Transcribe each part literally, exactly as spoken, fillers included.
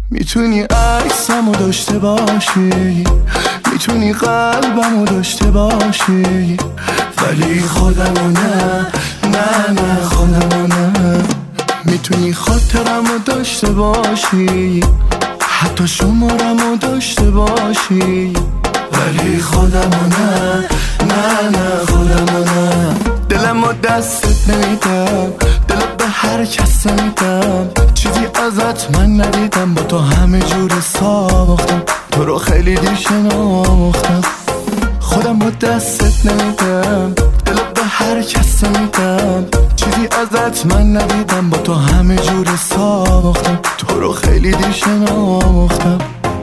میتونی عکسمو داشته باشی، میتونی قلبمو داشته باشی، ولی خودمو نه، نه نه خودمو نه. میتونی خاطرمو داشته باشی، حتی شمارمو داشته باشی، ولی خودمو نه، نه نه خودمو نه. دلمو دستت نمیدم، دلت به هر کس نمیدم، چیزی ازت من ندیدم، با تو همه جور ساختم، تو رو خیلی دیر شناختم. خودم با دستت نمیدم، دلت به هر کس نمیدم، چیزی ازت من ندیدم، با تو همه جور ساختم، تو رو خیلی دیر شناختم.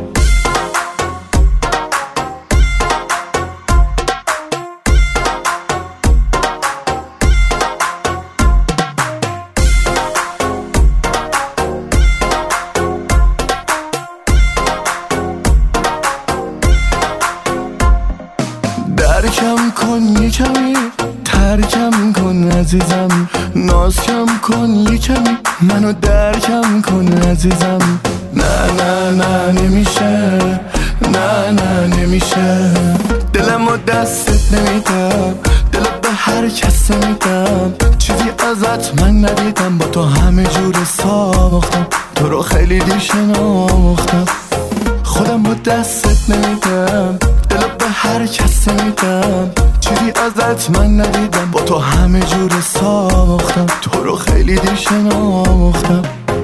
درکم کن یه کمی، ترکم کن عزیزم، ناز کم کن یه کمی، منو درکم کن عزیزم. نه نه نه نمیشه، نه نه نمیشه. دلمو دستت نمیدم، دلت به هر کس نمیدم، چیزی ازت من ندیدم، با تو همه جور ساختم، تو رو خیلی دیر شناختم. خودم با دستت نمیدم، دلت به هر کس نمیدم، چیزی ازت من ندیدم، با تو همه جور ساختم، تو رو خیلی دیر شناختم.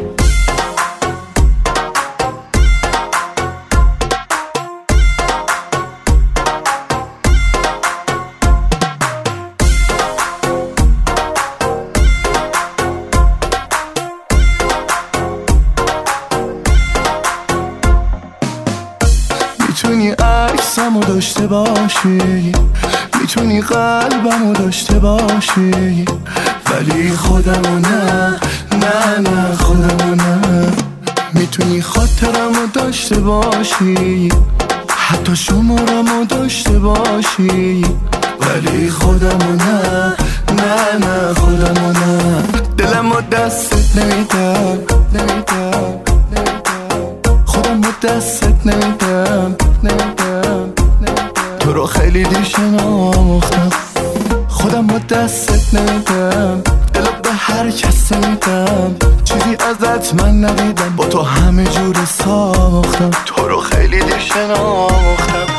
میتونی عکسمو داشته باشی، میتونی قلبمو داشته باشی، ولی خودمو نه، نه نه خودمو نه. میتونی خاطرمو داشته باشی، حتی شمارمو داشته باشی، ولی خودمو نه، نه نه خودمو نه. دلمو دستت نمیدم، نمیدم خودم با دستت نمیدم، نمیدم تو رو خیلی دیر شناختم. خودم با دستت نمیدم، دلت به هر کس نمیدم، چیزی ازت من ندیدم، با تو همه جور ساختم، تو رو خیلی دیر شناختم.